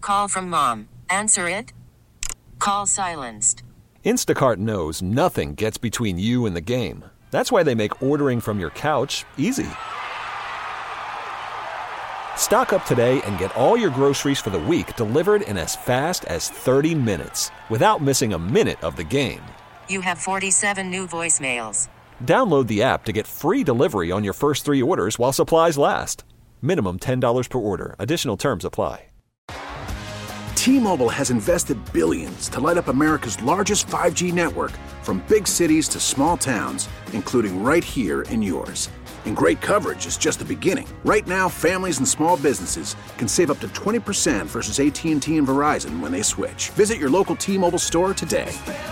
Call from mom. Answer it. Call silenced. Instacart knows nothing gets between you and the game. That's why they make ordering from your couch easy. Stock up today and get all your groceries for the week delivered in as fast as 30 minutes without missing a minute of the game. You have 47 new voicemails. Download the app to get free delivery on your first 3 orders while supplies last. Minimum $10 per order. Additional terms apply. T-Mobile has invested billions to light up America's largest 5G network, from big cities to small towns, including right here in yours. And great coverage is just the beginning. Right now, families and small businesses can save up to 20% versus AT&T and Verizon when they switch. Visit your local T-Mobile store today.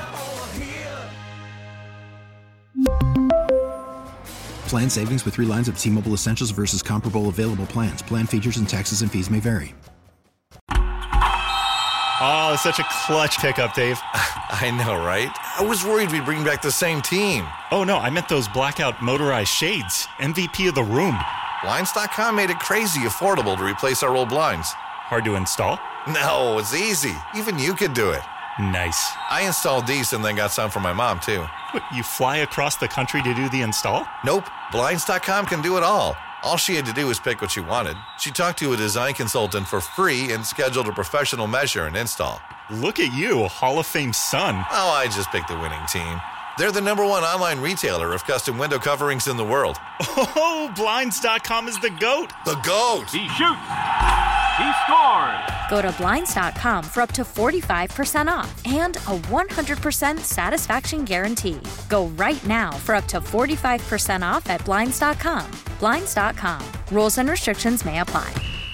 Plan savings with 3 lines of T-Mobile Essentials versus comparable available plans. Plan features and taxes and fees may vary. Oh, it's such a clutch pickup, Dave. I know, right? I was worried we'd bring back the same team. Oh, no, I meant those blackout motorized shades. MVP of the room. Blinds.com made it crazy affordable to replace our old blinds. Hard to install? No, it's easy. Even you could do it. Nice. I installed these and then got some for my mom, too. What, you fly across the country to do the install? Nope. Blinds.com can do it all. All she had to do was pick what she wanted. She talked to a design consultant for free and scheduled a professional measure and install. Look at you, a Hall of Fame son. Oh, I just picked the winning team. They're the #1 online retailer of custom window coverings in the world. Oh, Blinds.com is the GOAT. The GOAT! He shoots. He scores. Go to Blinds.com for up to 45% off and a 100% satisfaction guarantee. Go right now for up to 45% off at Blinds.com. Blinds.com. Rules and restrictions may apply.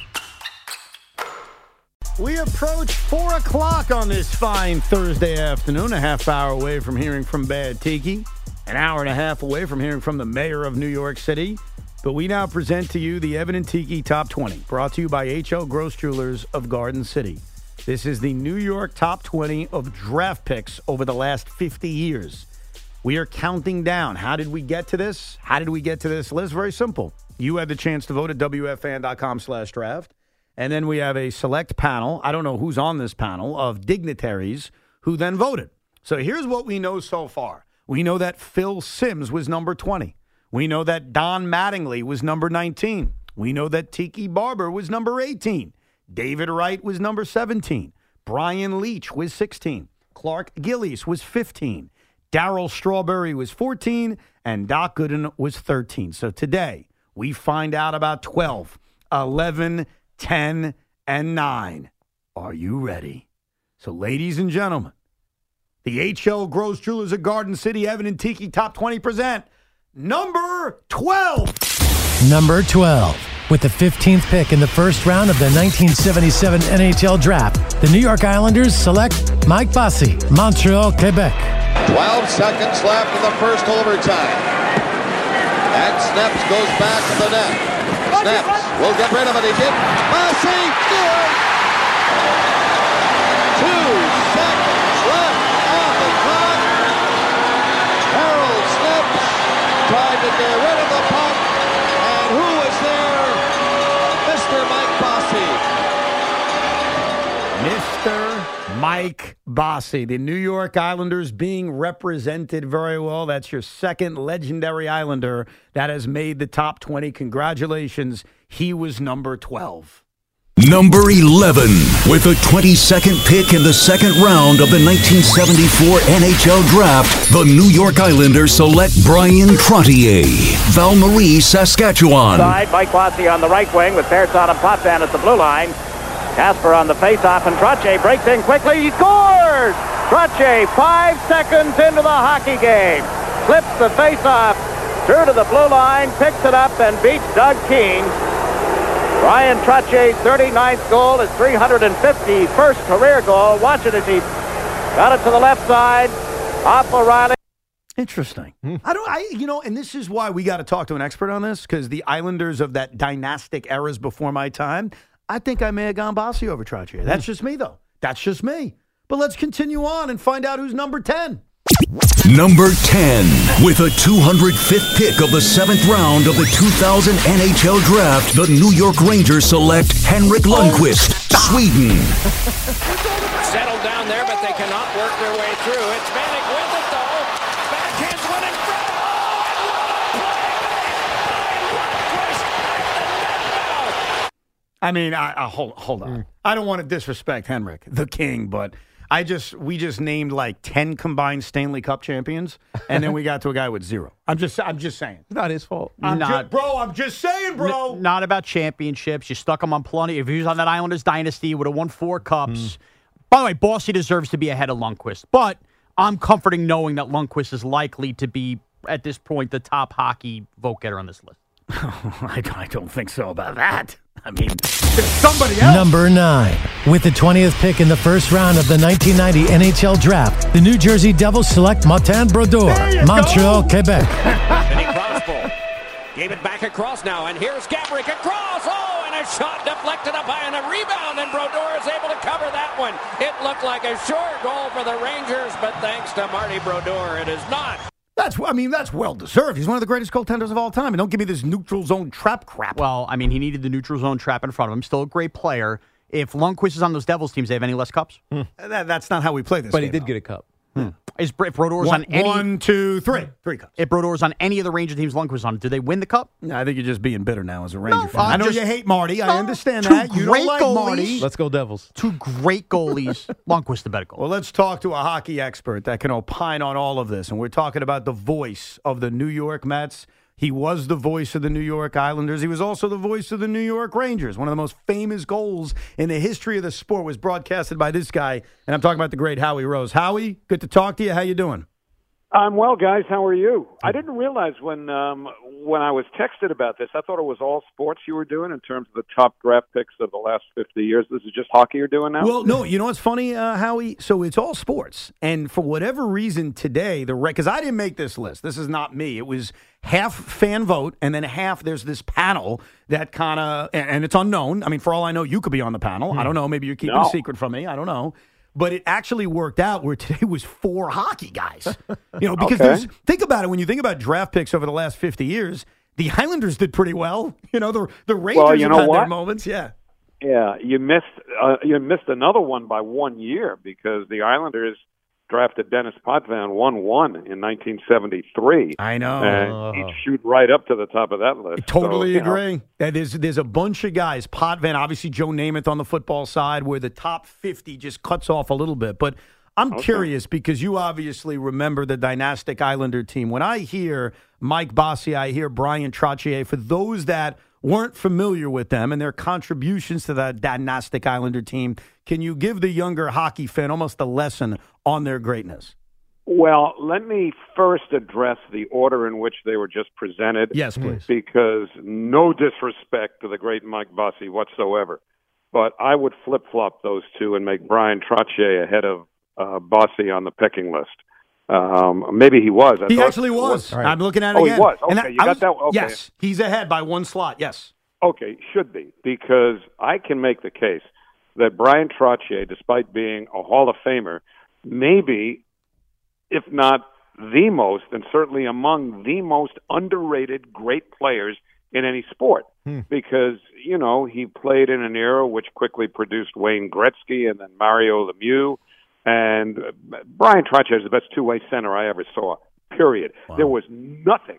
We approach 4 o'clock on this fine Thursday afternoon, a half hour away from hearing from Bad Tiki, an hour and a half away from hearing from the mayor of New York City. But we now present to you the Evan and Tiki Top 20, brought to you by H.L. Gross Jewelers of Garden City. This is the New York Top 20 of draft picks over the last 50 years. We are counting down. How did we get to this? How did we get to this list? Very simple. You had the chance to vote at WFAN.com/draft. And then we have a select panel, I don't know who's on this panel, of dignitaries who then voted. So here's what we know so far. We know that Phil Simms was number 20. We know that Don Mattingly was number 19. We know that Tiki Barber was number 18. David Wright was number 17. Brian Leach was 16. Clark Gillies was 15. Darryl Strawberry was 14. And Doc Gooden was 13. So today, we find out about 12, 11, 10, and 9. Are you ready? So, ladies and gentlemen, the H.L. Gross Jewelers of Garden City, Evan and Tiki Top 20 present number 12. Number 12. With the 15th pick in the first round of the 1977 NHL Draft, the New York Islanders select Mike Bossy, Montreal, Quebec. 12 seconds left in the first overtime. And Snaps goes back to the net. Snaps will get rid of it. He did. Bossy scores! 2 seconds left on the clock. Harold Snaps tried to get rid of the puck. And who was there? Mr. Mike Bossy. Mr. Mike Bossy. The New York Islanders being represented very well. That's your second legendary Islander that has made the top 20. Congratulations. He was number 12. Number 11. With the 22nd pick in the second round of the 1974 NHL Draft, the New York Islanders select Brian Trottier, Val-Marie, Saskatchewan. Mike Bossy on the right wing with Pearson and Potvin at the blue line. Casper on the faceoff, and Trottier breaks in quickly. He scores! Trottier, 5 seconds into the hockey game, flips the faceoff through to the blue line, picks it up, and beats Doug Keane. Brian Trottier's 39th goal, his 351st career goal. Watch it as he got it to the left side, off O'Reilly. Interesting. And this is why we got to talk to an expert on this, because the Islanders of that dynastic eras before my time, I think I may have gone Bossy over Trottier. That's just me, though. That's just me. But let's continue on and find out who's number 10. Number 10, with a 205th pick of the 7th round of the 2000 NHL Draft, the New York Rangers select Henrik Lundqvist, Sweden. Settled down there, but they cannot work their way through. It's Vanek with it, though. Backhand's one in front. I mean, hold on. I don't want to disrespect Henrik, the king, but we just named like 10 combined Stanley Cup champions, and then we got to a guy with 0. I'm just saying. It's not his fault. I'm just saying, bro. Not about championships. You stuck him on plenty. If he was on that Islanders dynasty, he would have won 4 cups. By the way, Bossy deserves to be ahead of Lundqvist, but I'm comforting knowing that Lundqvist is likely to be, at this point, the top hockey vote getter on this list. I don't think so about that. I mean, there's somebody else. Number 9. With the 20th pick in the first round of the 1990 NHL Draft, the New Jersey Devils select Martin Brodeur, Montreal, Quebec. Penny crossbow. Gave it back across now, and here's Gaborik across. Oh, and a shot deflected up high, and a rebound, and Brodeur is able to cover that one. It looked like a short goal for the Rangers, but thanks to Marty Brodeur, it is not. That's well-deserved. He's one of the greatest goaltenders of all time. And don't give me this neutral zone trap crap. Well, I mean, he needed the neutral zone trap in front of him. Still a great player. If Lundqvist is on those Devils teams, they have any less cups? That's not how we play this But game, he did though. get a cup. If Brodeur's on any... 1, 2, 3. 3 cups. If Brodeur's on any of the Ranger teams Lundqvist on, do they win the cup? No, I think you're just being bitter now as a Ranger fan. I know you hate Marty. I understand that. You don't like Marty. Let's go Devils. 2 great goalies. Lundqvist the better goalie. Well, let's talk to a hockey expert that can opine on all of this. And we're talking about the voice of the New York Mets. He was the voice of the New York Islanders. He was also the voice of the New York Rangers. One of the most famous goals in the history of the sport was broadcasted by this guy. And I'm talking about the great Howie Rose. Howie, good to talk to you. How you doing? I'm well, guys. How are you? I didn't realize when I was texted about this, I thought it was all sports you were doing in terms of the top draft picks of the last 50 years. This is just hockey you're doing now? Well, no. You know what's funny, Howie? So it's all sports. And for whatever reason today, because I didn't make this list. This is not me. It was half fan vote, and then half there's this panel that kind of, and it's unknown. I mean, for all I know, you could be on the panel. I don't know. Maybe you're keeping a secret from me. I don't know. But it actually worked out where today was 4 hockey guys. Because think about it. When you think about draft picks over the last 50 years, the Islanders did pretty well. The Rangers have had their moments. Yeah. Yeah, you missed another one by 1 year because the Islanders drafted Dennis Potvin 1-1 in 1973. I know. And he'd shoot right up to the top of that list. Totally agree. There's a bunch of guys. Potvin, obviously Joe Namath on the football side, where the top 50 just cuts off a little bit. But I'm curious because you obviously remember the dynastic Islander team. When I hear Mike Bossy, I hear Brian Trottier. For those that weren't familiar with them and their contributions to that dynastic Islander team, can you give the younger hockey fan almost a lesson on their greatness? Well, let me first address the order in which they were just presented. Yes, please. Because no disrespect to the great Mike Bossy whatsoever, but I would flip-flop those two and make Brian Trottier ahead of Bossy on the picking list. Maybe he was. He actually was. Right. I'm looking at it again. He was. Okay, you got that? Okay. Yes, he's ahead by 1 slot, yes. Okay, should be, because I can make the case that Brian Trottier, despite being a Hall of Famer, maybe, if not the most, and certainly among the most underrated great players in any sport. Because, he played in an era which quickly produced Wayne Gretzky and then Mario Lemieux. And Brian Trottier is the best two-way center I ever saw, period. Wow. There was nothing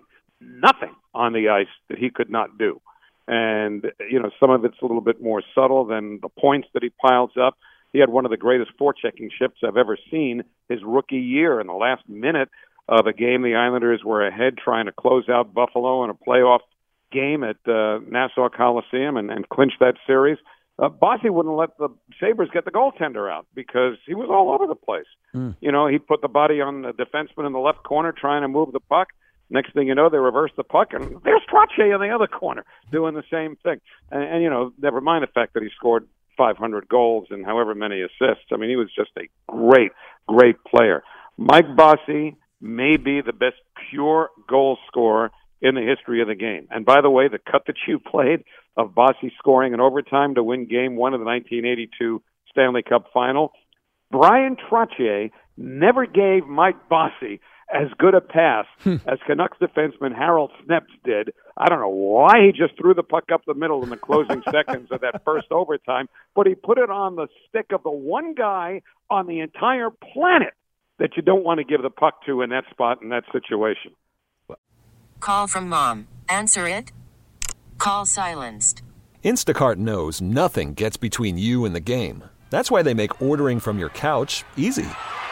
on the ice that he could not do. And, some of it's a little bit more subtle than the points that he piles up. He had one of the greatest forechecking shifts I've ever seen his rookie year. In the last minute of a game, the Islanders were ahead trying to close out Buffalo in a playoff game at Nassau Coliseum and clinch that series. Bossy wouldn't let the Sabres get the goaltender out because he was all over the place. He'd put the body on the defenseman in the left corner trying to move the puck. Next thing you know, they reverse the puck, and there's Trottier in the other corner doing the same thing. And never mind the fact that he scored 500 goals and however many assists. I mean, he was just a great, great player. Mike Bossy may be the best pure goal scorer in the history of the game. And by the way, the cut that you played of Bossy scoring in overtime to win Game 1 of the 1982 Stanley Cup Final, Brian Trottier never gave Mike Bossy as good a pass as Canucks defenseman Harold Snepps did. I don't know why he just threw the puck up the middle in the closing seconds of that first overtime, but he put it on the stick of the one guy on the entire planet that you don't want to give the puck to in that spot in that situation. Call from mom. Answer it. Call silenced. Instacart knows nothing gets between you and the game. That's why they make ordering from your couch easy.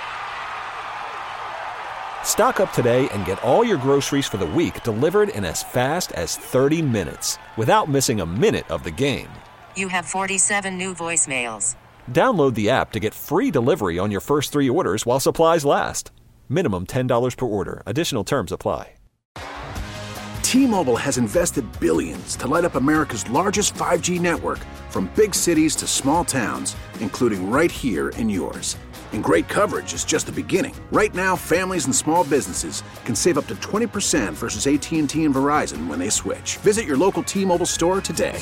Stock up today and get all your groceries for the week delivered in as fast as 30 minutes without missing a minute of the game. You have 47 new voicemails. Download the app to get free delivery on your first 3 orders while supplies last. Minimum $10 per order. Additional terms apply. T-Mobile has invested billions to light up America's largest 5G network, from big cities to small towns, including right here in yours. And great coverage is just the beginning. Right now, families and small businesses can save up to 20% versus AT&T and Verizon when they switch. Visit your local T-Mobile store today.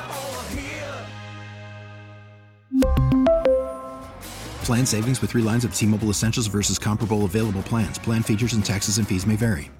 Plan savings with 3 lines of T-Mobile Essentials versus comparable available plans. Plan features and taxes and fees may vary.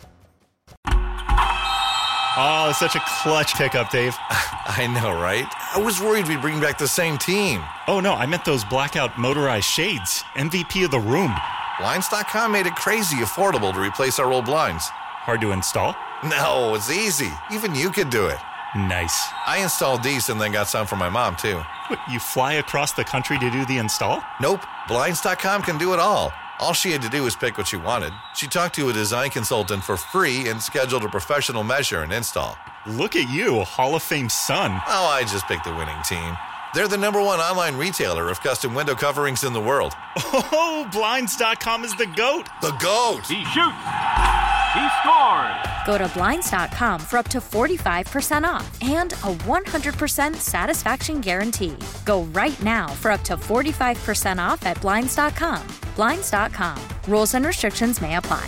Oh, such a clutch pickup, Dave. I know, right? I was worried we'd bring back the same team. Oh, no, I meant those blackout motorized shades. MVP of the room. Blinds.com made it crazy affordable to replace our old blinds. Hard to install? No, it's easy. Even you could do it. Nice. I installed these and then got some for my mom, too. What, you fly across the country to do the install? Nope. Blinds.com can do it all. All she had to do was pick what she wanted. She talked to a design consultant for free and scheduled a professional measure and install. Look at you, Hall of Fame son. Oh, I just picked the winning team. They're the #1 online retailer of custom window coverings in the world. Oh, Blinds.com is the GOAT. The GOAT. He shoots. He scores. Go to Blinds.com for up to 45% off and a 100% satisfaction guarantee. Go right now for up to 45% off at Blinds.com. Blinds.com. Rules and restrictions may apply.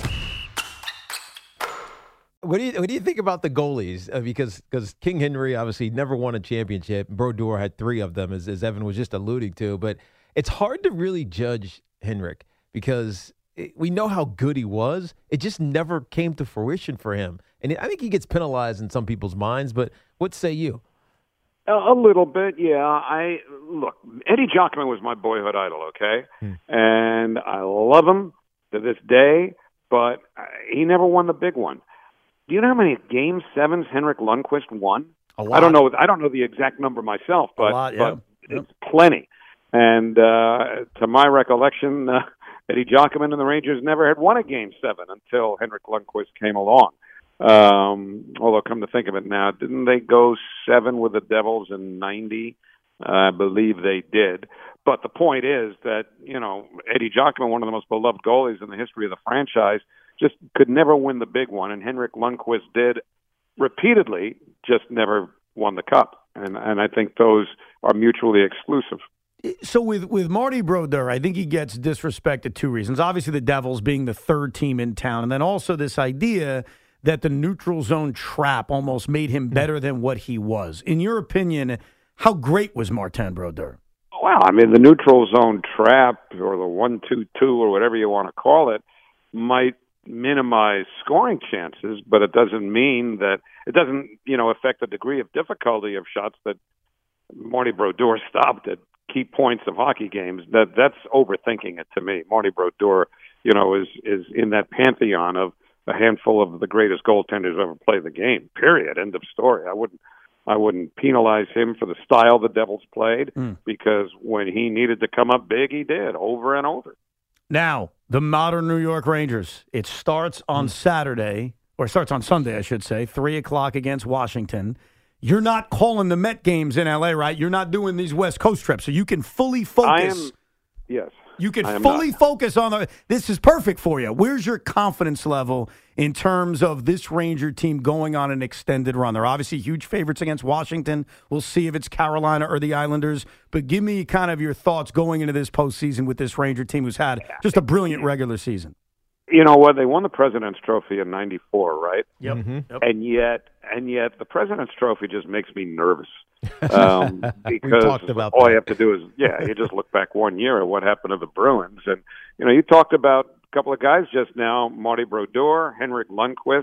What do you think about the goalies? Because King Henry obviously never won a championship. Brodeur had 3 of them, as Evan was just alluding to. But it's hard to really judge Henrik because we know how good he was. It just never came to fruition for him. And I think he gets penalized in some people's minds. But what say you? A little bit, yeah. Look, Eddie Jockman was my boyhood idol, okay? And I love him to this day, but he never won the big one. Do you know how many Game 7s Henrik Lundqvist won? A lot. I don't know the exact number myself, but, a lot, yeah. But it's plenty. And to my recollection, Eddie Jockman and the Rangers never had won a Game 7 until Henrik Lundqvist came along. Although, come to think of it now, didn't they go 7 with the Devils in 90? I believe they did. But the point is that, Eddie Jockman, one of the most beloved goalies in the history of the franchise, just could never win the big one. And Henrik Lundqvist did repeatedly, just never won the cup. And I think those are mutually exclusive. So with Marty Brodeur, I think he gets disrespected 2 reasons. Obviously, the Devils being the 3rd team in town, and then also this idea that the neutral zone trap almost made him better than what he was. In your opinion, how great was Martin Brodeur? Well, I mean, the neutral zone trap or the 1-2-2 or whatever you want to call it might minimize scoring chances, but it doesn't mean that it doesn't, affect the degree of difficulty of shots that Marty Brodeur stopped at key points of hockey games. That's overthinking it to me. Marty Brodeur, is in that pantheon of a handful of the greatest goaltenders ever played the game. Period. End of story. I wouldn't penalize him for the style the Devils played because when he needed to come up big, he did over and over. Now, the modern New York Rangers. It starts on Saturday, or starts on Sunday, I should say, 3:00 against Washington. You're not calling the Met games in L.A., right? You're not doing these West Coast trips, so you can fully focus. Yes. You can fully focus on this is perfect for you. Where's your confidence level in terms of this Ranger team going on an extended run? They're obviously huge favorites against Washington. We'll see if it's Carolina or the Islanders. But give me kind of your thoughts going into this postseason with this Ranger team who's had just a brilliant regular season. You know what? They won the President's Trophy in '94, right? Yep. And yet the President's Trophy just makes me nervous. Because talked about all that. you have to do is, you just look back 1 year at what happened to the Bruins. And, you talked about a couple of guys just now, Marty Brodeur, Henrik Lundqvist.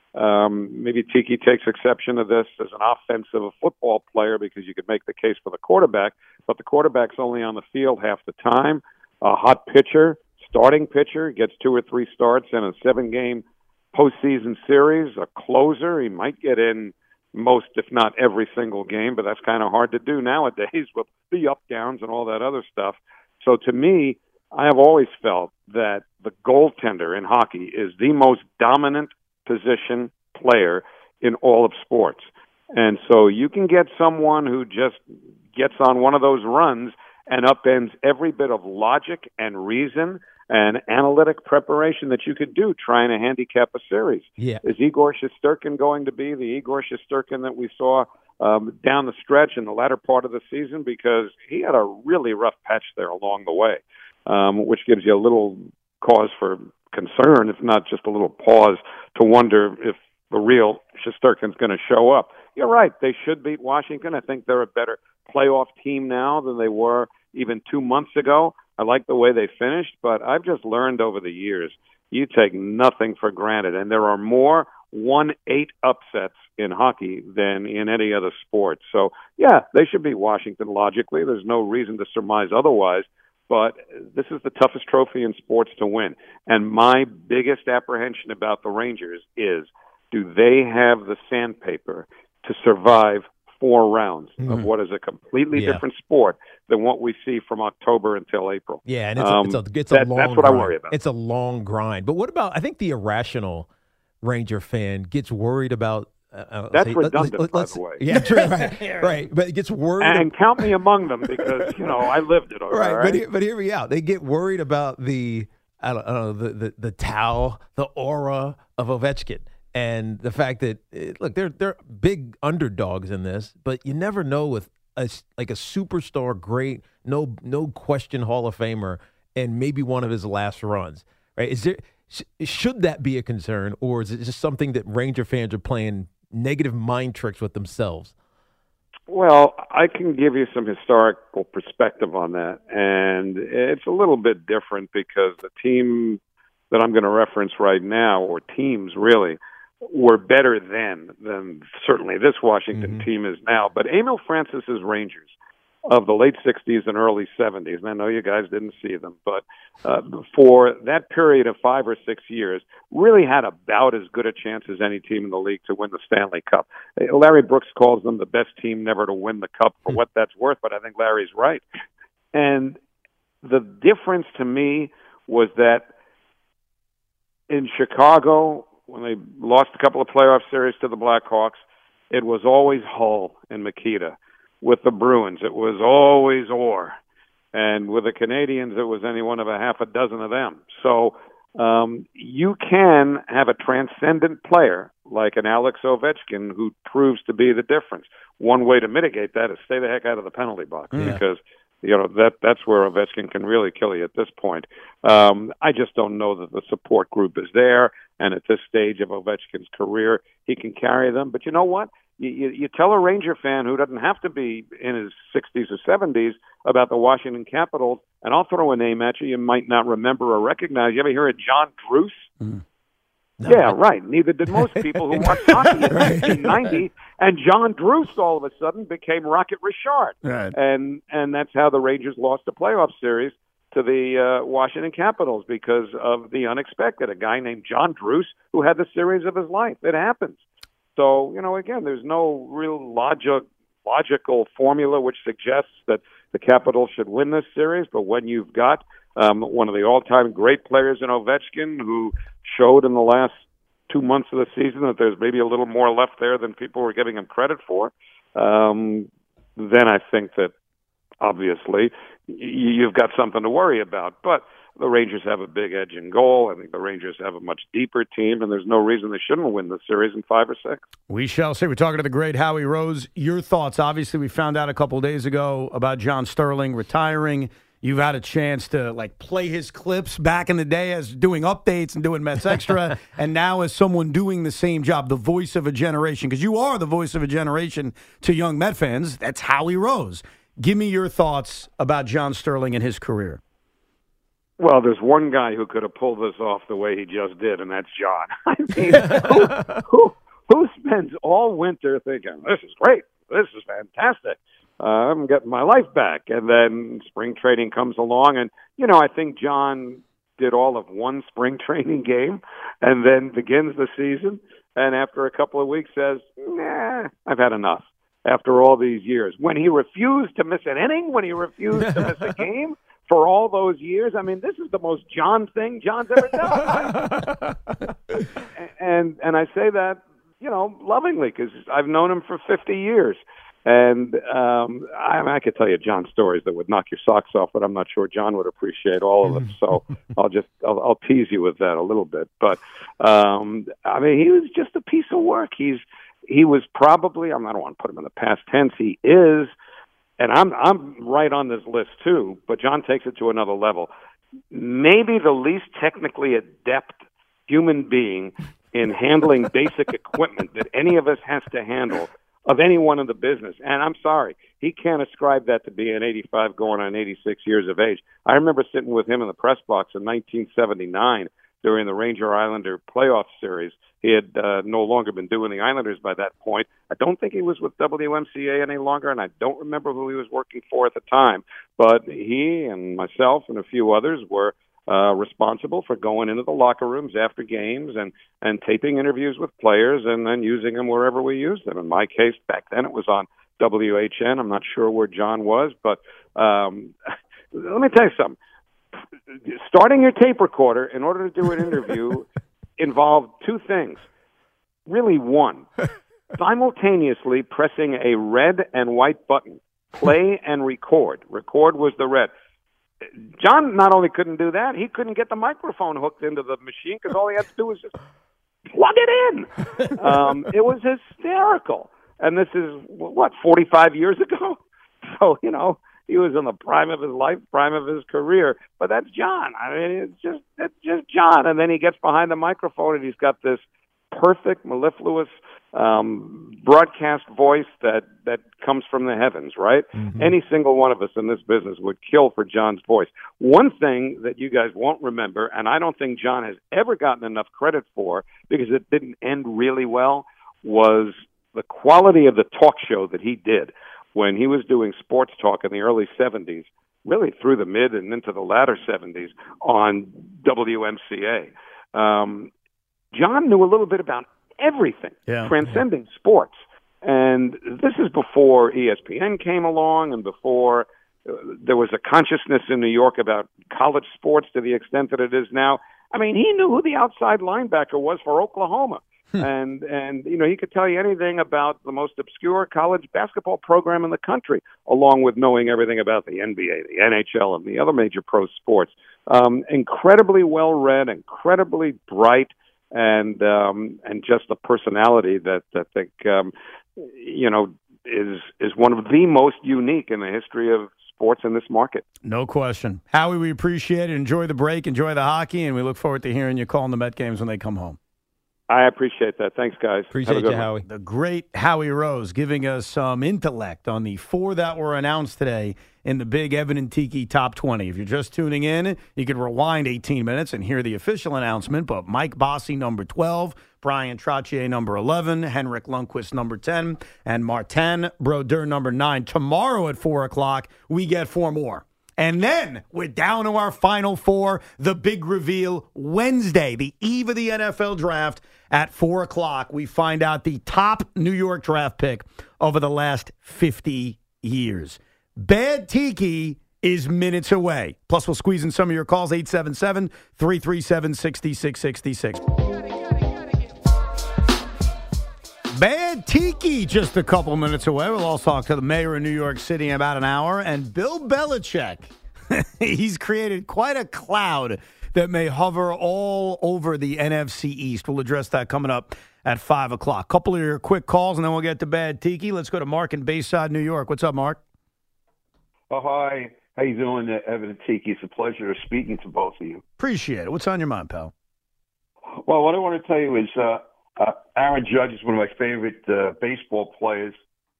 Maybe Tiki takes exception to this as an offensive football player because you could make the case for the quarterback, but the quarterback's only on the field half the time. A hot pitcher, starting pitcher, gets 2 or 3 starts in a 7-game postseason series. A closer, he might get in most, if not every single game, but that's kind of hard to do nowadays with the up-downs and all that other stuff. So to me, I have always felt that the goaltender in hockey is the most dominant position player in all of sports. And so you can get someone who just gets on one of those runs and upends every bit of logic and reason and analytic preparation that you could do trying to handicap a series. Yeah. Is Igor Shesterkin going to be the Igor Shesterkin that we saw down the stretch in the latter part of the season? Because he had a really rough patch there along the way, which gives you a little cause for concern, if not just a little pause to wonder if the real Shesterkin's going to show up. You're right. They should beat Washington. I think they're a better playoff team now than they were even 2 months ago. I like the way they finished, but I've just learned over the years, you take nothing for granted. And there are more 1-8 upsets in hockey than in any other sport. So, yeah, they should beat Washington logically. There's no reason to surmise otherwise. But this is the toughest trophy in sports to win. And my biggest apprehension about the Rangers is, do they have the sandpaper to survive 4 rounds of what is a completely different sport than what we see from October until April? Yeah, and it's a long that's what grind. I worry about. It's a long grind. But what about, I think the irrational Ranger fan gets worried about that's redundant, by the way. Yeah, true, right. But it gets worried. And count me among them because, I lived it. Right. But hear me out. They get worried about the the towel, the aura of Ovechkin. And the fact that, look, they're big underdogs in this, but you never know with a superstar, great, no question Hall of Famer, and maybe one of his last runs, right? Should that be a concern, or is it just something that Ranger fans are playing negative mind tricks with themselves? Well, I can give you some historical perspective on that, and it's a little bit different because the team that I'm going to reference right now, or teams really, were better then than certainly this Washington team is now. But Emil Francis's Rangers of the late 60s and early 70s, and I know you guys didn't see them, but for that period of 5 or 6 years, really had about as good a chance as any team in the league to win the Stanley Cup. Larry Brooks calls them the best team never to win the Cup, for what that's worth, but I think Larry's right. And the difference to me was that in Chicago, when they lost a couple of playoff series to the Blackhawks, it was always Hull and Makita. With the Bruins, it was always Orr. And with the Canadians, it was any one of a half a dozen of them. So you can have a transcendent player like an Alex Ovechkin who proves to be the difference. One way to mitigate that is stay the heck out of the penalty box because that's where Ovechkin can really kill you at this point. I just don't know that the support group is there, and at this stage of Ovechkin's career, he can carry them. But you know what? You tell a Ranger fan who doesn't have to be in his 60s or 70s about the Washington Capitals, and I'll throw a name at you might not remember or recognize. You ever hear of John Druce? No. Yeah, right. Neither did most people who watched hockey in 1990. And John Druce all of a sudden became Rocket Richard. Right. And that's how the Rangers lost the playoff series to the Washington Capitals, because of the unexpected. A guy named John Druce who had the series of his life. It happens. So, again, there's no real logical formula which suggests that the Capitals should win this series. But when you've got one of the all-time great players in Ovechkin, who showed in the last 2 months of the season that there's maybe a little more left there than people were giving him credit for, then I think that obviously you've got something to worry about. But the Rangers have a big edge in goal. I think the Rangers have a much deeper team, and there's no reason they shouldn't win the series in 5 or 6. We shall see. We're talking to the great Howie Rose. Your thoughts? Obviously, we found out a couple of days ago about John Sterling retiring. You've had a chance to play his clips back in the day as doing updates and doing Mets Extra, and now as someone doing the same job, the voice of a generation, because you are the voice of a generation to young Met fans. That's Howie Rose. Give me your thoughts about John Sterling and his career. Well, there's one guy who could have pulled this off the way he just did, and that's John. I mean, who spends all winter thinking, this is great, this is fantastic, I'm getting my life back. And then spring training comes along, and, I think John did all of one spring training game and then begins the season, and after a couple of weeks says, nah, I've had enough after all these years. When he refused to miss an inning, when he refused to miss a game for all those years, I mean, this is the most John thing John's ever done. and I say that, lovingly, because I've known him for 50 years. And I could tell you John stories that would knock your socks off, but I'm not sure John would appreciate all of them. So I'll tease you with that a little bit. But I mean, he was just a piece of work. He was probably, I don't want to put him in the past tense. He is, and I'm right on this list too. But John takes it to another level. Maybe the least technically adept human being in handling basic equipment that any of us has to handle of anyone in the business. And I'm sorry, he can't ascribe that to being 85 going on 86 years of age. I remember sitting with him in the press box in 1979 during the Ranger-Islander playoff series. He had no longer been doing the Islanders by that point. I don't think he was with WMCA any longer, and I don't remember who he was working for at the time. But he and myself and a few others were responsible for going into the locker rooms after games and taping interviews with players and then using them wherever we used them. In my case, back then it was on WHN. I'm not sure where John was, but let me tell you something. Starting your tape recorder in order to do an interview involved two things. Really one. Simultaneously pressing a red and white button. Play and record. Record was the red. John not only couldn't do that, he couldn't get the microphone hooked into the machine because all he had to do was just plug it in. It was hysterical. And this is, 45 years ago? So, he was in the prime of his life, prime of his career. But that's John. I mean, it's just John. And then he gets behind the microphone and he's got this perfect, mellifluous broadcast voice that comes from the heavens, right? Mm-hmm. Any single one of us in this business would kill for John's voice. One thing that you guys won't remember, and I don't think John has ever gotten enough credit for because it didn't end really well, was the quality of the talk show that he did when he was doing sports talk in the early 70s, really through the mid and into the latter 70s on WMCA. John knew a little bit about everything, transcending sports. And this is before ESPN came along and before there was a consciousness in New York about college sports to the extent that it is now. I mean, he knew who the outside linebacker was for Oklahoma. And he could tell you anything about the most obscure college basketball program in the country, along with knowing everything about the NBA, the NHL, and the other major pro sports. Incredibly well-read, incredibly bright, and just a personality that I think is one of the most unique in the history of sports in this market. No question. Howie, we appreciate it. Enjoy the break, enjoy the hockey, and we look forward to hearing you calling the Met games when they come home. I appreciate that. Thanks, guys. Appreciate you, Howie. The great Howie Rose giving us some intellect on the four that were announced today in the big Evan and Tiki Top 20. If you're just tuning in, you can rewind 18 minutes and hear the official announcement. But Mike Bossy, number 12, Brian Trottier, number 11, Henrik Lundqvist, number 10, and Martin Brodeur, number 9. Tomorrow at 4 o'clock, we get four more. And then we're down to our final four, the big reveal Wednesday, the eve of the NFL draft at 4 o'clock. We find out the top New York draft pick over the last 50 years. Bad Tiki is minutes away. Plus, we'll squeeze in some of your calls, 877-337-6666. Bad Tiki just a couple minutes away. We'll also talk to the mayor of New York City in about an hour. And Bill Belichick, he's created quite a cloud that may hover all over the NFC East. We'll address that coming up at 5 o'clock. Couple of your quick calls, and then we'll get to Bad Tiki. Let's go to Mark in Bayside, New York. What's up, Mark? Oh, hi. How you doing, Evan and Tiki? It's a pleasure speaking to both of you. Appreciate it. What's on your mind, pal? Well, what I want to tell you is Aaron Judge is one of my favorite baseball players,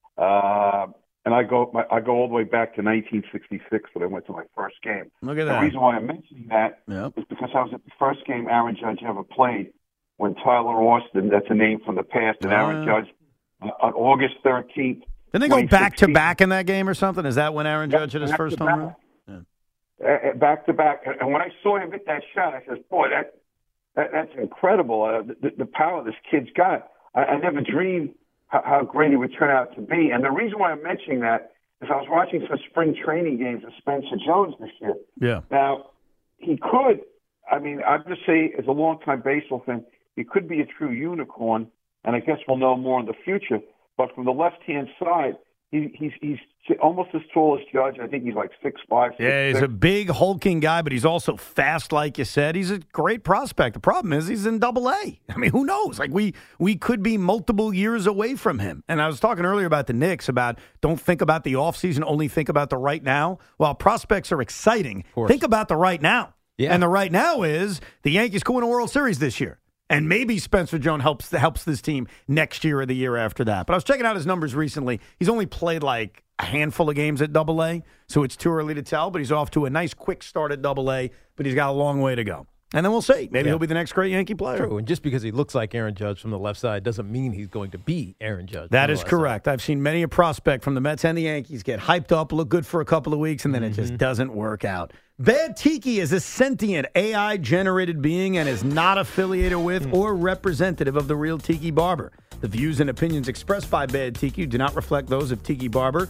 and I go all the way back to 1966 when I went to my first game. Look at that. The reason why I'm mentioning that is because I was at the first game Aaron Judge ever played when Tyler Austin, that's a name from the past, and Aaron Judge on August 13th. Didn't they go back-to-back in that game or something? Is that when Aaron Judge hit his first home run? Back-to-back. And when I saw him hit that shot, I said, boy, that's incredible. The power this kid's got. I never dreamed how great he would turn out to be. And the reason why I'm mentioning that is I was watching some spring training games of Spencer Jones this year. Yeah. Now, he could, I'd just say as a longtime baseball fan, he could be a true unicorn, and I guess we'll know more in the future. But from the left-hand side, he's almost as tall as Judge. I think he's like 6'5". Yeah, he's a big, hulking guy, but he's also fast, like you said. He's a great prospect. The problem is he's in Double-A. Who knows? Like, we could be multiple years away from him. And I was talking earlier about the Knicks, about don't think about the offseason, only think about the right now. While prospects are exciting, think about the right now. Yeah. And the right now is the Yankees could win a World Series this year. And maybe Spencer Jones helps this team next year or the year after that. But I was checking out his numbers recently. He's only played like a handful of games at Double-A, so it's too early to tell. But he's off to a nice quick start at Double-A, but he's got a long way to go. And then we'll see. Maybe he'll be the next great Yankee player. True, and just because he looks like Aaron Judge from the left side doesn't mean he's going to be Aaron Judge. That is correct. I've seen many a prospect from the Mets and the Yankees get hyped up, look good for a couple of weeks, and then it just doesn't work out. Bad Tiki is a sentient AI-generated being and is not affiliated with or representative of the real Tiki Barber. The views and opinions expressed by Bad Tiki do not reflect those of Tiki Barber,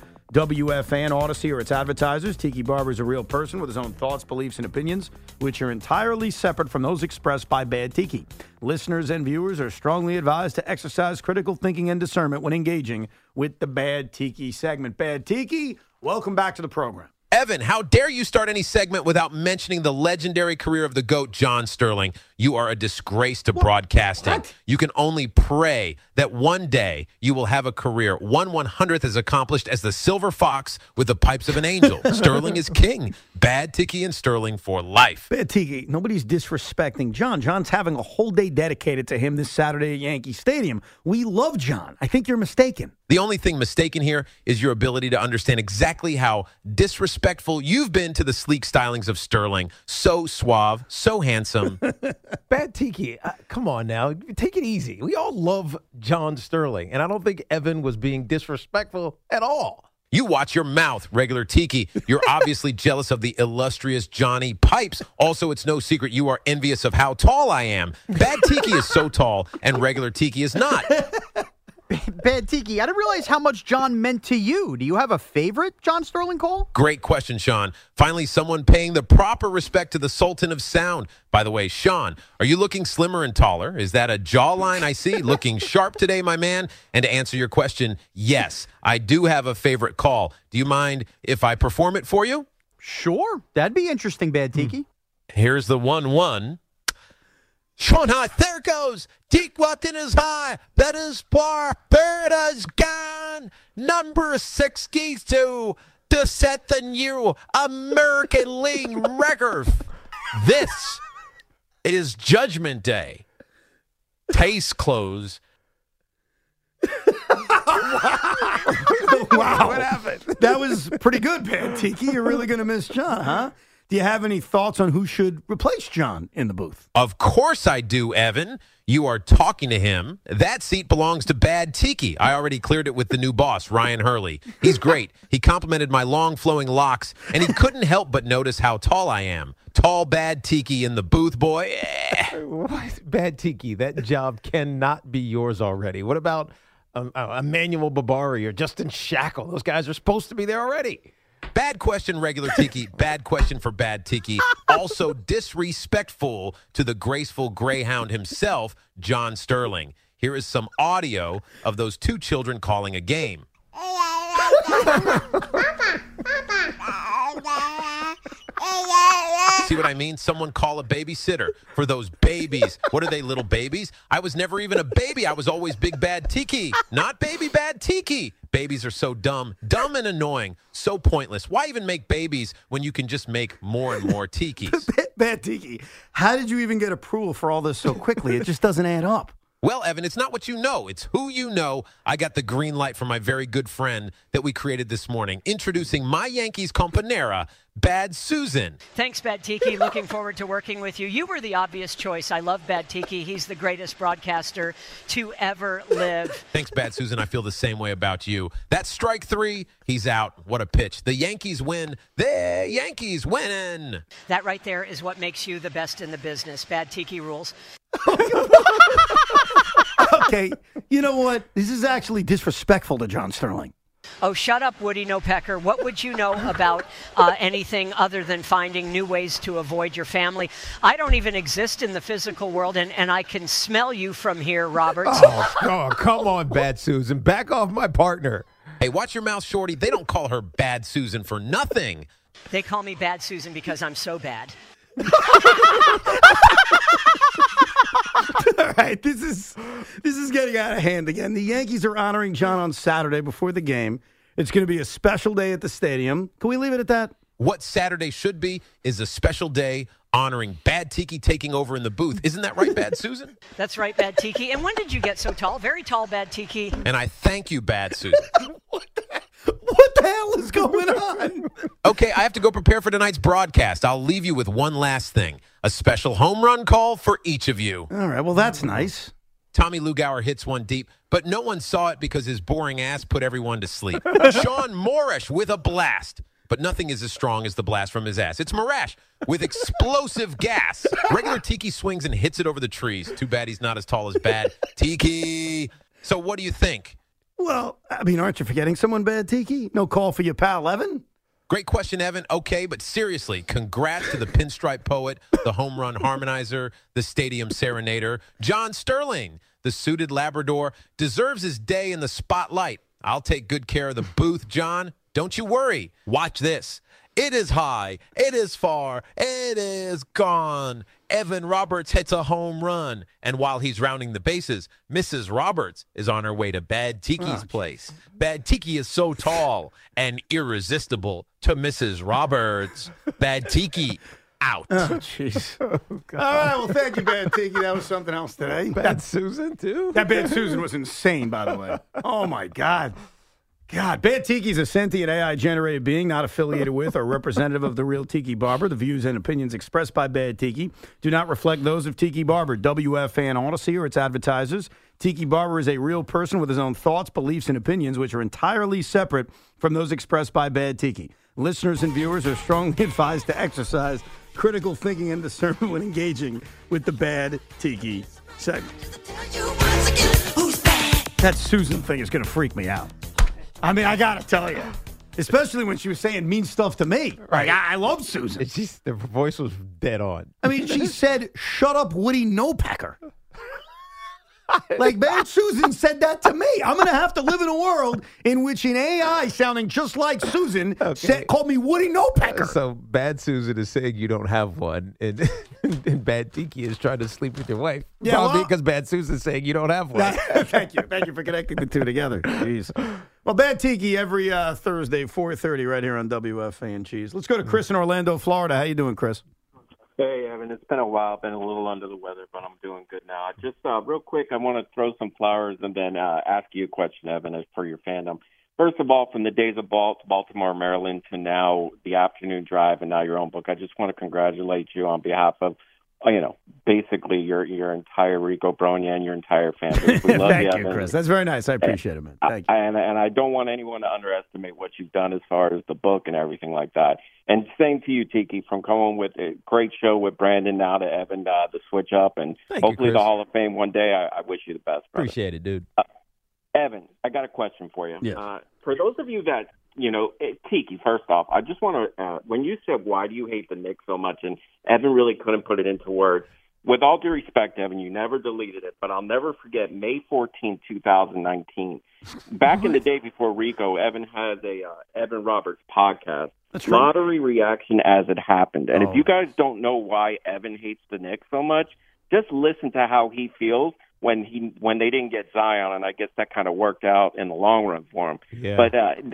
WFAN, Odyssey, or its advertisers. Tiki Barber is a real person with his own thoughts, beliefs, and opinions, which are entirely separate from those expressed by Bad Tiki. Listeners and viewers are strongly advised to exercise critical thinking and discernment when engaging with the Bad Tiki segment. Bad Tiki, welcome back to the program. Evan, how dare you start any segment without mentioning the legendary career of the GOAT, John Sterling? You are a disgrace to broadcasting. What? You can only pray that one day you will have a career 1/100th as accomplished as the silver fox with the pipes of an angel. Sterling is king. Bad Tiki and Sterling for life. Bad Tiki, nobody's disrespecting John. John's having a whole day dedicated to him this Saturday at Yankee Stadium. We love John. I think you're mistaken. The only thing mistaken here is your ability to understand exactly how disrespectful you've been to the sleek stylings of Sterling. So suave, so handsome. Bad Tiki, come on now. Take it easy. We all love John Sterling, and I don't think Evan was being disrespectful at all. You watch your mouth, regular Tiki. You're obviously jealous of the illustrious Johnny Pipes. Also, it's no secret you are envious of how tall I am. Bad Tiki is so tall, and regular Tiki is not. Bad Tiki, I didn't realize how much John meant to you. Do you have a favorite John Sterling call? Great question, Sean. Finally, someone paying the proper respect to the Sultan of Sound. By the way, Sean, are you looking slimmer and taller? Is that a jawline I see? Looking sharp today, my man? And to answer your question, yes, I do have a favorite call. Do you mind if I perform it for you? Sure. That'd be interesting, Bad Tiki. Here's the 1-1. Sean High, there goes. Teak Watson is high. That is par. Bird is gone. Number 62 to set the new American League record. This is Judgment Day. Case closed. Wow. What happened? That was pretty good, Bad Tiki. You're really going to miss John, huh? Do you have any thoughts on who should replace John in the booth? Of course I do, Evan. You are talking to him. That seat belongs to Bad Tiki. I already cleared it with the new boss, Ryan Hurley. He's great. He complimented my long flowing locks, and he couldn't help but notice how tall I am. Tall Bad Tiki in the booth, boy. Bad Tiki, that job cannot be yours already. What about Emmanuel Barbari or Justin Shackle? Those guys are supposed to be there already. Bad question, regular Tiki. Bad question for Bad Tiki. Also disrespectful to the graceful greyhound himself, John Sterling. Here is some audio of those two children calling a game. See what I mean? Someone call a babysitter for those babies. What are they, little babies? I was never even a baby. I was always Big Bad Tiki, not Baby Bad Tiki. Babies are so dumb and annoying, so pointless. Why even make babies when you can just make more and more tikis? Bad Tiki, how did you even get approval for all this so quickly? It just doesn't add up. Well, Evan, it's not what you know. It's who you know. I got the green light from my very good friend that we created this morning. Introducing my Yankees companera, Bad Susan. Thanks, Bad Tiki. Looking forward to working with you. You were the obvious choice. I love Bad Tiki. He's the greatest broadcaster to ever live. Thanks, Bad Susan. I feel the same way about you. That's strike 3. He's out. What a pitch. The Yankees win. The Yankees winning. That right there is what makes you the best in the business. Bad Tiki rules. Okay, you know what? This is actually disrespectful to John Sterling. Oh, shut up, Woody Nopecker. What would you know about anything other than finding new ways to avoid your family? I don't even exist in the physical world, and I can smell you from here, Roberts. Oh, come on, Bad Susan. Back off my partner. Hey, watch your mouth, Shorty. They don't call her Bad Susan for nothing. They call me Bad Susan because I'm so bad. All right, this is getting out of hand again. The Yankees are honoring John on Saturday before the game. It's going to be a special day at the stadium. Can we leave it at that? What Saturday should be is a special day honoring Bad Tiki taking over in the booth. Isn't that right, Bad Susan? That's right, Bad Tiki. And when did you get so tall? Very tall, Bad Tiki. And I thank you, Bad Susan. What the hell is going on? Okay, I have to go prepare for tonight's broadcast. I'll leave you with one last thing. A special home run call for each of you. All right, well, that's nice. Tommy Lugauer hits one deep, but no one saw it because his boring ass put everyone to sleep. Sean Morash with a blast. But nothing is as strong as the blast from his ass. It's Morash with explosive gas. Regular Tiki swings and hits it over the trees. Too bad he's not as tall as Bad Tiki. So what do you think? Well, I mean, aren't you forgetting someone, Bad Tiki? No call for your pal, Evan? Great question, Evan. Okay, but seriously, congrats to the pinstripe poet, the home run harmonizer, the stadium serenader. John Sterling, the suited Labrador, deserves his day in the spotlight. I'll take good care of the booth, John. Don't you worry. Watch this. It is high. It is far. It is gone. Evan Roberts hits a home run. And while he's rounding the bases, Mrs. Roberts is on her way to Bad Tiki's place. Bad Tiki is so tall and irresistible to Mrs. Roberts. Bad Tiki out. Oh, jeez. All right, well, thank you, Bad Tiki. That was something else today. Bad Susan, too? That Bad Susan was insane, by the way. Oh, my God. God, Bad Tiki is a sentient AI-generated being not affiliated with or representative of the real Tiki Barber. The views and opinions expressed by Bad Tiki do not reflect those of Tiki Barber, WFAN Odyssey, or its advertisers. Tiki Barber is a real person with his own thoughts, beliefs, and opinions, which are entirely separate from those expressed by Bad Tiki. Listeners and viewers are strongly advised to exercise critical thinking and discernment when engaging with the Bad Tiki segment. That Susan thing is going to freak me out. I mean, I got to tell you, especially when she was saying mean stuff to me. Right. I love Susan. The voice was dead on. I mean, she said, "Shut up, Woody Nopecker." Like, Bad Susan said that to me. I'm going to have to live in a world in which an AI sounding just like Susan called me Woody Nopecker. So Bad Susan is saying you don't have one, and Bad Tiki is trying to sleep with your wife. Yeah, Probably well, because Bad Susan is saying you don't have one. Thank you for connecting the two together. Jeez. Well, Bad Tiki every Thursday, 4:30, right here on WFAN Cheese. Let's go to Chris in Orlando, Florida. How you doing, Chris? Hey, Evan. It's been a while. Been a little under the weather, but I'm doing good now. Just real quick, I want to throw some flowers and then ask you a question, Evan, as for your fandom. First of all, from the days of Baltimore, Maryland, to now the afternoon drive and now your own book, I just want to congratulate you on behalf of, basically your entire Rico Bronya and your entire fan base. We love Thank you, you, Evan. Chris. That's very nice. I appreciate it, man. Thank you. And I don't want anyone to underestimate what you've done as far as the book and everything like that. And same to you, Tiki, from coming with a great show with Brandon now to Evan, the switch up, and hopefully the Hall of Fame one day. I wish you the best, brother. Appreciate it, dude. Evan, I got a question for you. Yes. For those of you that, Tiki, first off, I just want to, when you said, why do you hate the Knicks so much, and Evan really couldn't put it into words, with all due respect, Evan, you never deleted it, but I'll never forget May 14, 2019. Back in the day before Rico, Evan has a Evan Roberts podcast. That's right. Lottery reaction as it happened. And if you guys don't know why Evan hates the Knicks so much, just listen to how he feels when they didn't get Zion, and I guess that kind of worked out in the long run for him. Yeah. But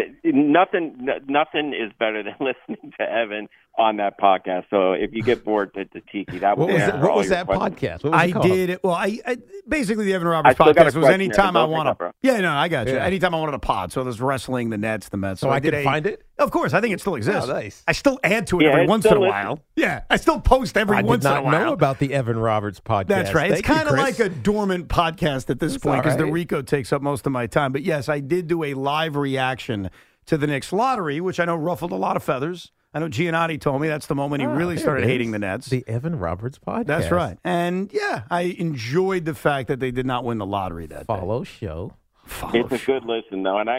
nothing is better than listening to Evan on that podcast. So if you get bored to Tiki, that What was that podcast? What was it called? did it. Well, I basically the Evan Roberts still got a podcast was question, anytime Evan. I Don't want pick up, to. bro. Yeah, no, I got you. Yeah. Anytime I wanted to pod. So there's wrestling, the Nets, the Mets. So I did could find it? Of course, I think it still exists. Oh, nice. I still add to it Yeah, every it once in a still is. while. Yeah, I still post every I once did in a not while. know about the Evan Roberts podcast. That's right. It's Thank you, kind of Chris. like a dormant podcast at this point all because the right. Rico takes up most of my time. But yes, I did do a live reaction to the Knicks lottery, which I know ruffled a lot of feathers. I know Giannotti told me that's the moment he really there started it is. hating the Nets. The Evan Roberts podcast. That's right. And yeah, I enjoyed the fact that they did not win the lottery that day. Follow show. It's a good listen, though, and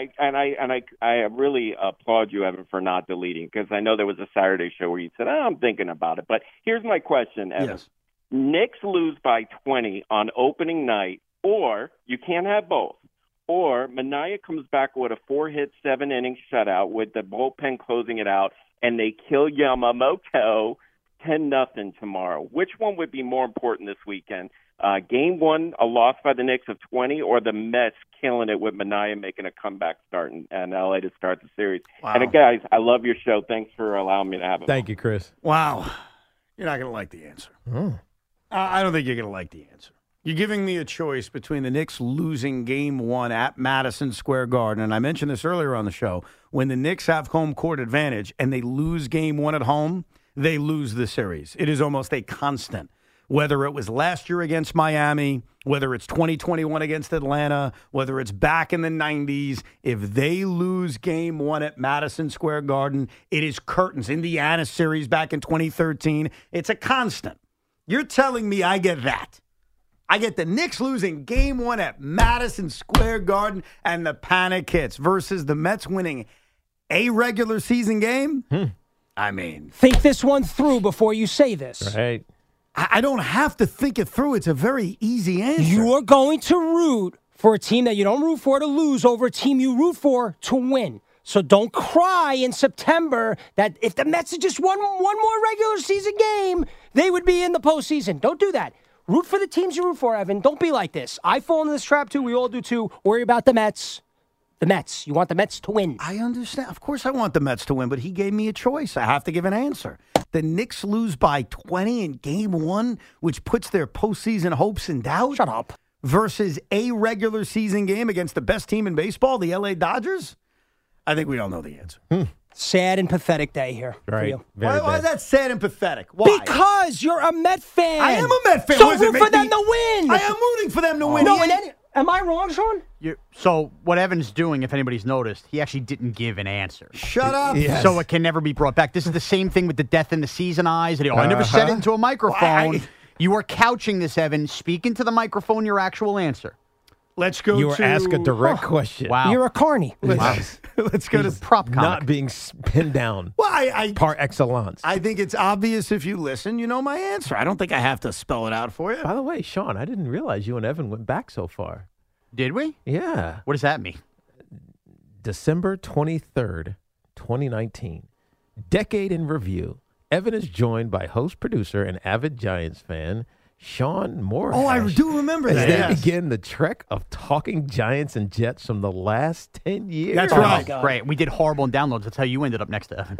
I really applaud you, Evan, for not deleting, because I know there was a Saturday show where you said, I'm thinking about it. But here's my question, Evan. Yes. Knicks lose by 20 on opening night, or you can't have both. Or Minaya comes back with a 4-hit, 7-inning shutout with the bullpen closing it out, and they kill Yamamoto 10-0 tomorrow. Which one would be more important this weekend? Game one, a loss by the Knicks of 20, or the Mets killing it with Minaya making a comeback start in L.A. to start the series? Wow. And guys, I love your show. Thanks for allowing me to have it. Thank you, Chris. Wow. You're not going to like the answer. I don't think you're going to like the answer. You're giving me a choice between the Knicks losing game one at Madison Square Garden, and I mentioned this earlier on the show, when the Knicks have home court advantage and they lose game one at home, they lose the series. It is almost a constant. Whether it was last year against Miami, whether it's 2021 against Atlanta, whether it's back in the 90s, if they lose game one at Madison Square Garden, it is curtains. Indiana series back in 2013, it's a constant. You're telling me I get that. I get the Knicks losing game one at Madison Square Garden and the panic hits versus the Mets winning a regular season game? I mean, think this one through before you say this. Right. I don't have to think it through. It's a very easy answer. You are going to root for a team that you don't root for to lose over a team you root for to win. So don't cry in September that if the Mets had just won one more regular season game, they would be in the postseason. Don't do that. Root for the teams you root for, Evan. Don't be like this. I fall into this trap, too. We all do, too. Worry about the Mets. The Mets. You want the Mets to win. I understand. Of course I want the Mets to win, but he gave me a choice. I have to give an answer. The Knicks lose by 20 in game one, which puts their postseason hopes in doubt. Shut up. Versus a regular season game against the best team in baseball, the L.A. Dodgers? I think we all know the answer. Sad and pathetic day here for you. Why is that sad and pathetic? Why? Because you're a Met fan. I am a Met fan. So What does it root make for them me- to win. I am rooting for them to win. No, am I wrong, Sean? So what Evan's doing, if anybody's noticed, he actually didn't give an answer. Shut up. Yes. So it can never be brought back. This is the same thing with the death in the season eyes. I never said it into a microphone. Why? You are couching this, Evan. Speak into the microphone your actual ansor. Let's go You were to... asked a direct question. Wow. You're a carny. Let's go to... Prop comic. Not being pinned down Well, I par excellence. I think it's obvious if you listen, you know my answer. I don't think I have to spell it out for you. By the way, Sean, I didn't realize you and Evan went back so far. Did we? Yeah. What does that mean? December 23rd, 2019. Decade in review. Evan is joined by host, producer, and avid Giants fan, Sean Moore. Oh, I do remember that. As they Yes. begin the trek of talking Giants and Jets from the last 10 years. That's Oh, right. great. We did horrible in downloads. That's how you ended up next to Evan.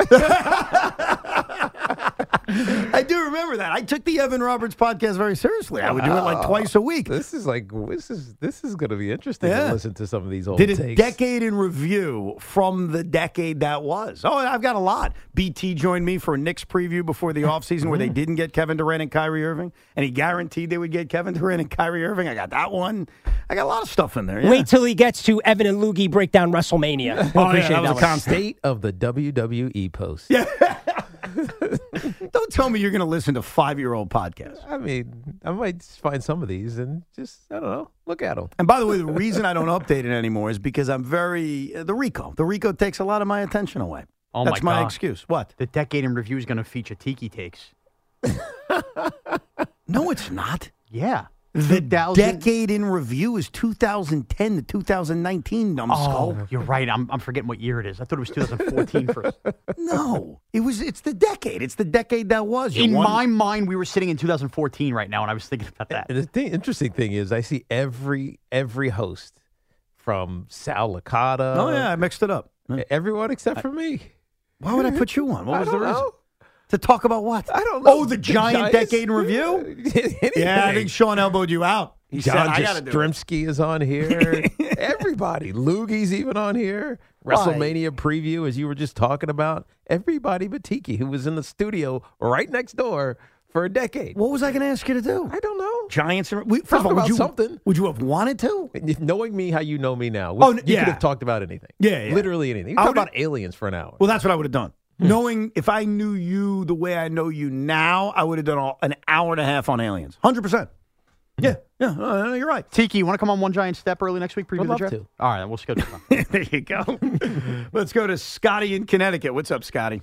I do remember that. I took the Evan Roberts podcast very seriously. I would do it like twice a week. This is going to be interesting Yeah. to listen to some of these old Did a takes. decade in review from the decade that was. Oh, I've got a lot. BT joined me for a Knicks preview before the offseason where they didn't get Kevin Durant and Kyrie Irving, and he guaranteed they would get Kevin Durant and Kyrie Irving. I got that one. I got a lot of stuff in there. Yeah. Wait till he gets to Evan and Loogie break down WrestleMania. We'll Oh, yeah, appreciate that was a one. constant. State of the WWE post. Yeah. Don't tell me you're going to listen to 5-year-old podcasts. I mean, I might find some of these and just, I don't know, look at them. And by the way, the reason I don't update it anymore is because I'm very the Rico. The Rico takes a lot of my attention away. Oh, That's my my God. excuse. What? The decade in review is going to feature Tiki takes. No, it's not. Yeah. The decade in review is 2010 to 2019, numbskull. Oh, you're right. I'm forgetting what year it is. I thought it was 2014 first. No, it's the decade. It's the decade that was. In my mind, we were sitting in 2014 right now, and I was thinking about that. And the interesting thing is, I see every host from Sal Licata. Oh yeah, I mixed it up. Everyone except for me. Why would I put you on? What was the reason? Know. To talk about what? I don't know. Oh, the Giant decade in review? Yeah, I think Sean elbowed you out. He said, John I got to do it. Jastrzemski is on here. Everybody. Loogie's even on here. WrestleMania preview, as you were just talking about. Everybody but Tiki, who was in the studio right next door for a decade. What was I going to ask you to do? I don't know. Giants. First Talk of all, about something. Would you have wanted to? Knowing me how you know me now, you could have talked about anything. Yeah. Literally anything. You could talk about aliens for an hour. Well, that's what I would have done. Knowing if I knew you the way I know you now, I would have done an hour and a half on aliens. 100%. Yeah, you're right. Tiki, you want to come on One Giant Step early next week? Preview I'd the love draft? to. All right, we'll schedule time. There you go. Let's go to Scotty in Connecticut. What's up, Scotty?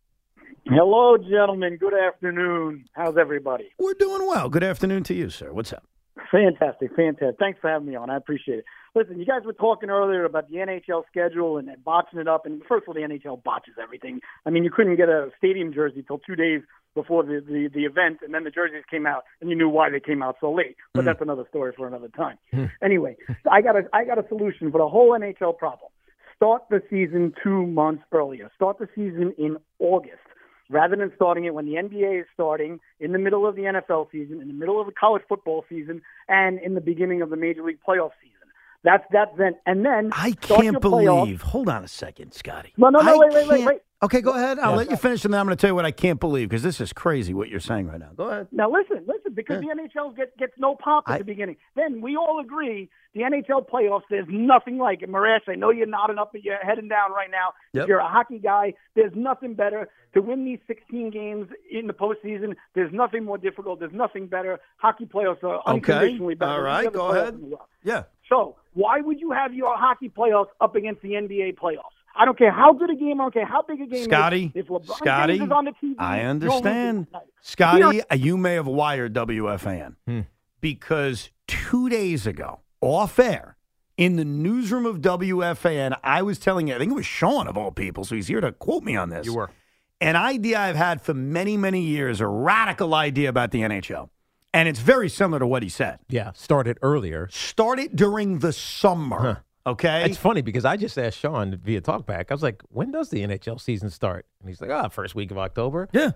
Hello, gentlemen. Good afternoon. How's everybody? We're doing well. Good afternoon to you, sir. What's up? Fantastic. Thanks for having me on. I appreciate it. Listen, you guys were talking earlier about the NHL schedule and botching it up. And first of all, the NHL botches everything. I mean, you couldn't get a stadium jersey till 2 days before the event, and then the jerseys came out, and you knew why they came out so late. But that's another story for another time. Anyway, I got a solution for the whole NHL problem. Start the season 2 months earlier. Start the season in August, rather than starting it when the NBA is starting, in the middle of the NFL season, in the middle of the college football season, and in the beginning of the Major League playoff season. That's then. And then I start can't your believe. playoffs. Hold on a second, Scotty. No, wait. Okay, go ahead. I'll let you finish, and then I'm going to tell you what I can't believe, because this is crazy what you're saying right now. Go ahead. Now listen, because the NHL gets no pop at the beginning. Then we all agree the NHL playoffs, there's nothing like it. Marash, I know you're nodding up, but you're heading down right now. Yep. If you're a hockey guy, there's nothing better to win these 16 games in the postseason. There's nothing more difficult. There's nothing better. Hockey playoffs are unconditionally better. All right, go ahead. Yeah. So why would you have your hockey playoffs up against the NBA playoffs? I don't care how good a game, I don't care how big a game Scotty, is. If LeBron James is on the TV, I understand. Scotty, you may have wired WFAN because 2 days ago, off air, in the newsroom of WFAN, I was telling you, I think it was Sean of all people, so he's here to quote me on this. You were. An idea I've had for many, many years, a radical idea about the NHL. And it's very similar to what he said. Yeah, started earlier. Start it during the summer. Huh. Okay. It's funny because I just asked Sean via talkback. I was like, "When does the NHL season start?" And he's like, first week of October." Yeah.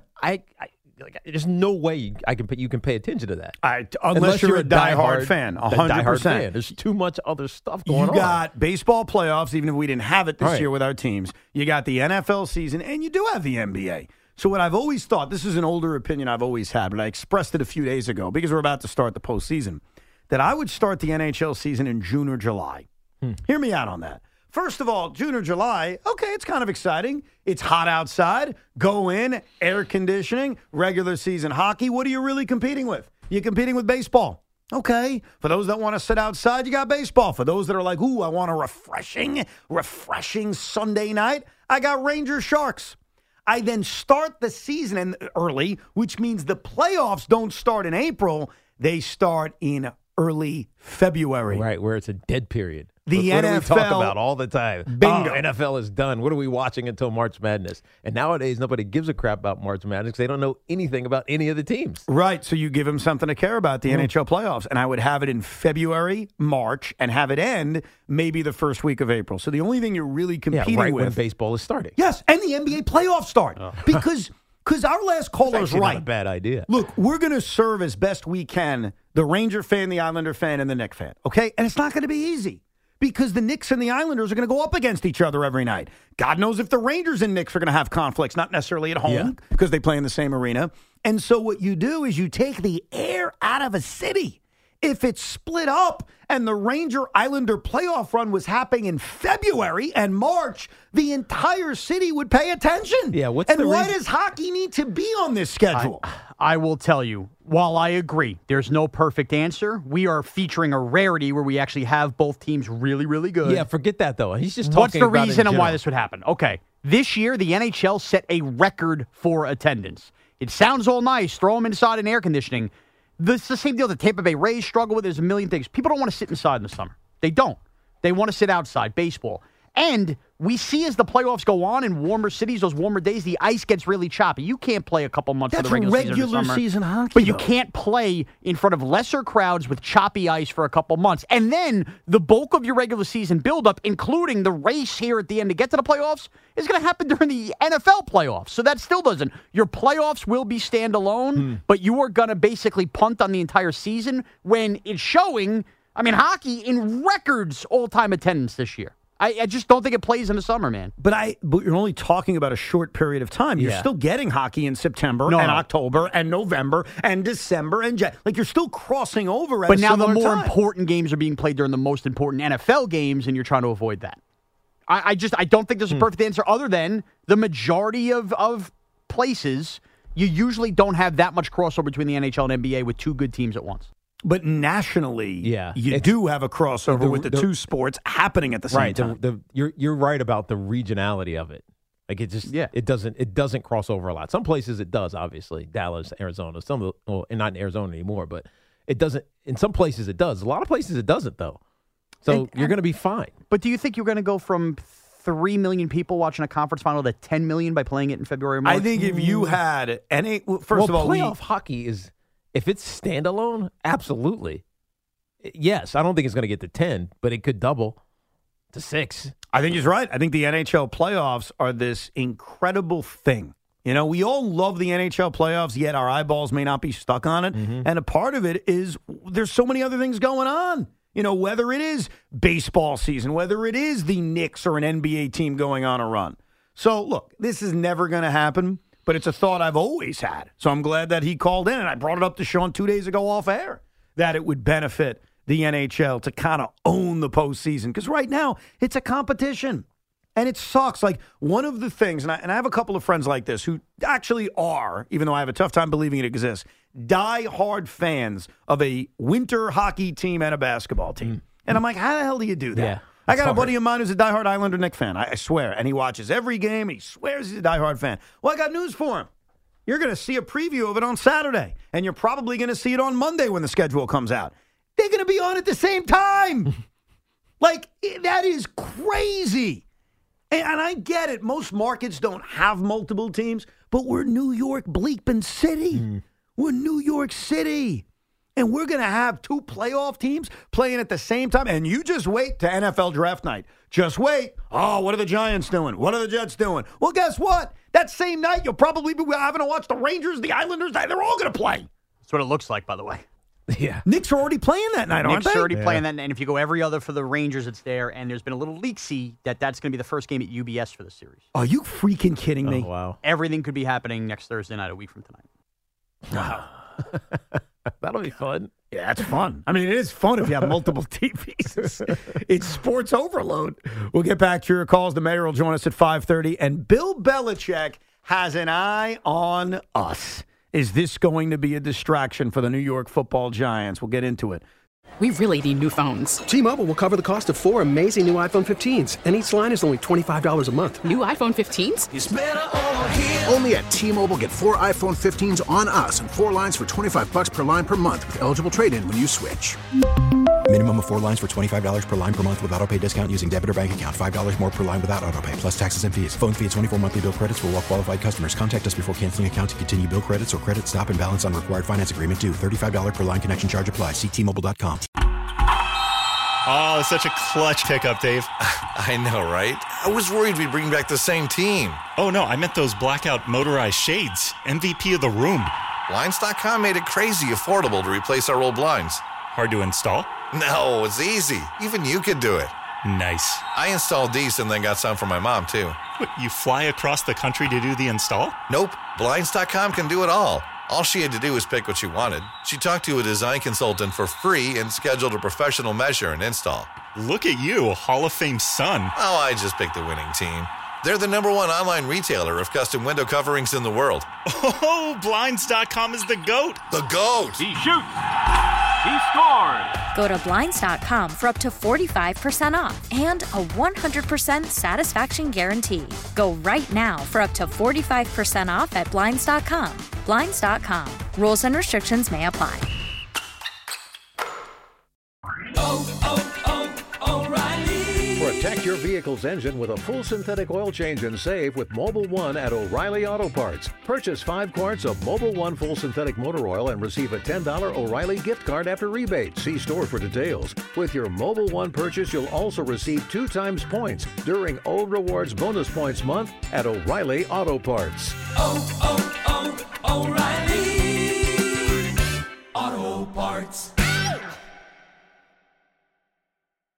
There's no way you can pay attention to that unless you're a diehard fan. 100%. There's too much other stuff going on. You got baseball playoffs, even if we didn't have it this year with our teams. You got the NFL season, and you do have the NBA. So what I've always thought, this is an older opinion I've always had, but I expressed it a few days ago because we're about to start the postseason, that I would start the NHL season in June or July. Hear me out on that. First of all, June or July, okay, it's kind of exciting. It's hot outside. Go in, air conditioning, regular season hockey. What are you really competing with? You're competing with baseball. Okay. For those that want to sit outside, you got baseball. For those that are like, ooh, I want a refreshing Sunday night, I got Rangers Sharks. I then start the season early, which means the playoffs don't start in April. They start in early February. Right, where it's a dead period. The what NFL. do we talk about all the time? Bingo. NFL is done. What are we watching until March Madness? And nowadays, nobody gives a crap about March Madness because they don't know anything about any of the teams. Right. So you give them something to care about, the NHL playoffs. And I would have it in February, March, and have it end maybe the first week of April. So the only thing you're really competing right with. when baseball is starting. Yes. And the NBA playoffs start. Because our last caller's right. Not a bad idea. Look, we're going to serve as best we can the Ranger fan, the Islander fan, and the Knicks fan. Okay? And it's not going to be easy. Because the Knicks and the Islanders are going to go up against each other every night. God knows if the Rangers and Knicks are going to have conflicts, not necessarily at home, because they play in the same arena. And so what you do is you take the air out of a city. If it's split up and the Ranger-Islander playoff run was happening in February and March, the entire city would pay attention. Yeah, why does hockey need to be on this schedule? I will tell you, while I agree there's no perfect answer, we are featuring a rarity where we actually have both teams really, really good. Yeah, forget that, though. He's just talking What's the about reason in and why general. this would happen? Okay, this year the NHL set a record for attendance. It sounds all nice. Throw them inside in air conditioning. It's the same deal that Tampa Bay Rays struggle with. There's a million things. People don't want to sit inside in the summer. They don't. They want to sit outside, baseball. And we see as the playoffs go on in warmer cities, those warmer days, the ice gets really choppy. You can't play a couple months of the regular season in the summer. Season hockey, but you can't play in front of lesser crowds with choppy ice for a couple months. And then the bulk of your regular season buildup, including the race here at the end to get to the playoffs, is going to happen during the NFL playoffs. So that still doesn't. Your playoffs will be standalone, but you are going to basically punt on the entire season when it's showing, hockey in records all-time attendance this year. I just don't think it plays in the summer, man. But you're only talking about a short period of time. You're still getting hockey in September and October and November and December and you're still crossing over. But now the more important games are being played during the most important NFL games, and you're trying to avoid that. I don't think there's a perfect answer other than the majority of places. You usually don't have that much crossover between the NHL and NBA with two good teams at once. But nationally, you do have a crossover with the two sports happening at the same time. You're right about the regionality of it. Like it doesn't cross over a lot. Some places it does, obviously, Dallas, Arizona. And not in Arizona anymore, but it doesn't. In some places it does. A lot of places it doesn't, though. So you're going to be fine. But do you think you're going to go from 3 million people watching a conference final to 10 million by playing it in February or March? I think if you had first of all, playoff hockey is. If it's standalone, absolutely. Yes, I don't think it's going to get to 10, but it could double to 6. I think he's right. I think the NHL playoffs are this incredible thing. We all love the NHL playoffs, yet our eyeballs may not be stuck on it. Mm-hmm. And a part of it is there's so many other things going on. Whether it is baseball season, whether it is the Knicks or an NBA team going on a run. So, look, this is never going to happen. But it's a thought I've always had. So I'm glad that he called in, and I brought it up to Sean 2 days ago off air, that it would benefit the NHL to kind of own the postseason. Because right now, it's a competition. And it sucks. Like, one of the things, and I have a couple of friends like this who actually are, even though I have a tough time believing it exists, die-hard fans of a winter hockey team and a basketball team. And I'm like, how the hell do you do that? Yeah. I got a buddy of mine who's a diehard Islander Knicks fan. I swear. And he watches every game. And he swears he's a diehard fan. Well, I got news for him. You're going to see a preview of it on Saturday. And you're probably going to see it on Monday when the schedule comes out. They're going to be on at the same time. That is crazy. And I get it. Most markets don't have multiple teams. But we're New York bleeping City. We're New York City. And we're going to have two playoff teams playing at the same time. And you just wait to NFL draft night. Just wait. Oh, what are the Giants doing? What are the Jets doing? Well, guess what? That same night, you'll probably be having to watch the Rangers, the Islanders. They're all going to play. That's what it looks like, by the way. Yeah. Knicks are already playing that night, aren't they? Knicks are already playing that night. And if you go every other for the Rangers, it's there. And there's been a little leaksy that's going to be the first game at UBS for the series. Are you freaking kidding me? Oh, wow. Everything could be happening next Thursday night, a week from tonight. Wow. That'll be fun. Yeah, that's fun. It is fun if you have multiple TVs. It's sports overload. We'll get back to your calls. The mayor will join us at 5:30. And Bill Belichick has an eye on us. Is this going to be a distraction for the New York Football Giants? We'll get into it. We really need new phones. T-Mobile will cover the cost of 4 amazing new iPhone 15s, and each line is only $25 a month. New iPhone 15s? It's better over here. Only at T-Mobile, get 4 iPhone 15s on us and 4 lines for $25 per line per month with eligible trade-in when you switch. Minimum of 4 lines for $25 per line per month with autopay discount using debit or bank account. $5 more per line without autopay, plus taxes and fees. Phone fee at 24 monthly bill credits for well-qualified customers. Contact us before canceling account to continue bill credits or credit stop and balance on required finance agreement due. $35 per line connection charge applies. See T-Mobile.com. Oh, it's such a clutch pickup, Dave. I know, right? I was worried we'd bring back the same team. Oh, no, I meant those blackout motorized shades. MVP of the room. Blinds.com made it crazy affordable to replace our old blinds. Hard to install? No, it's easy. Even you could do it. Nice. I installed these and then got some for my mom, too. What, you fly across the country to do the install? Nope. Blinds.com can do it all. All she had to do was pick what she wanted. She talked to a design consultant for free and scheduled a professional measure and install. Look at you, a Hall of Fame son. Oh, I just picked the winning team. They're the #1 online retailer of custom window coverings in the world. Oh, Blinds.com is the GOAT. The GOAT. He shoots. He scores. Go to Blinds.com for up to 45% off and a 100% satisfaction guarantee. Go right now for up to 45% off at Blinds.com. Blinds.com. Rules and restrictions may apply. your vehicle's engine with a full synthetic oil change and save with Mobil 1 at O'Reilly Auto Parts. Purchase 5 quarts of Mobil 1 full synthetic motor oil and receive a $10 O'Reilly gift card after rebate. See store for details. With your Mobil 1 purchase, you'll also receive 2 times points during Old Rewards Bonus Points Month at O'Reilly Auto Parts. O'Reilly